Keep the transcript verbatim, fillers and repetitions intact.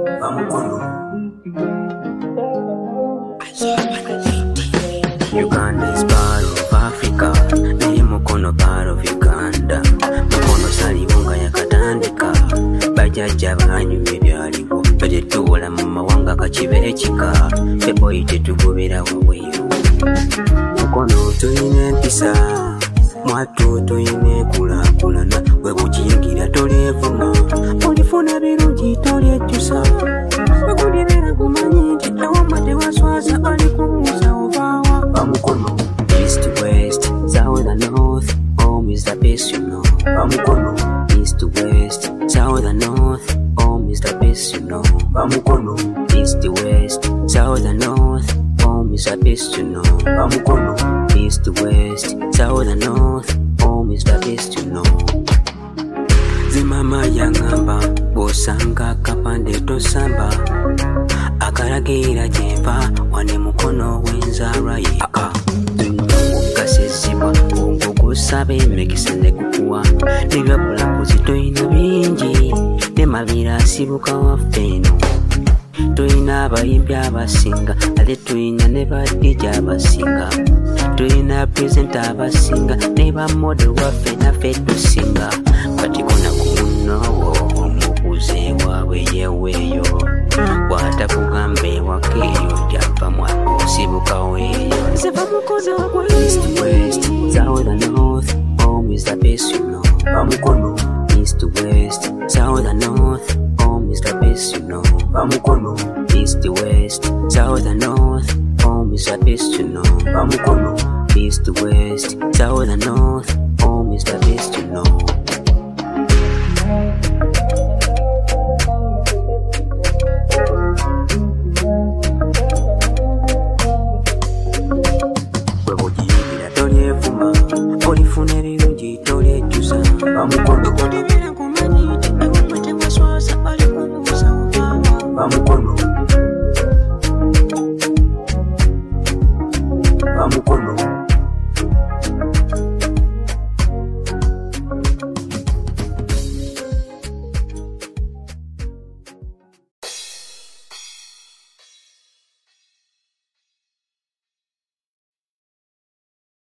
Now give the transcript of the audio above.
Uganda is part of Africa, naye mukono part of Uganda. Mukono salibunga yakatandika, bajajja banyuma ebyaliwo, tetuwola mu mawanga kakibe ekika, feboyi tetugobera wabweru. Mukono tulina empisa, mwattu tulina enkulaakulana, bwe bukiyingira tolyevuma, olifuna birungi tolyejjusa, bwegulibera gumanyi nti ewamma tewaswaza alikubuuza ovaawa. Bamukono east to west, south and north, home is the best you know. Bamukono east to west, south and north, home is the best you know. Bamukono east to west, south and north, home is the best you know. Bamukono east to west, south and north, home is the best you know. Zimama yangamba bosanga kapande tosamba, akalagira jenva wane mukono wenzarwa yeka. Kasezibwa okukusabe emekisa nekukuwa, nebyabula mbuzi toyina bingi, nemabira asibuka waffe eno. Toyina abayimbi abasinga, ate toyina ne badiji abasinga, toyina presenta abasinga, ne bamode waffe naffe tusinga. Kati kona kumunnowo omubuze waabwe yeweeyo, bw'atakugambe wakeeyo java mwako sibuka weeyo. East to west, south and north, home is the best you know. Bamukono east to west, south and north, home is the best you know. Bamukono east to west, south and north, home is the best you know. Bamukono east to west, south and north, home is the best you know. Olifuna ebirungi tolyejjusa, bamukono kulibira kumanyi nti ewamma tewaswaza alikubuuza ovaawa. Bamukono bamukono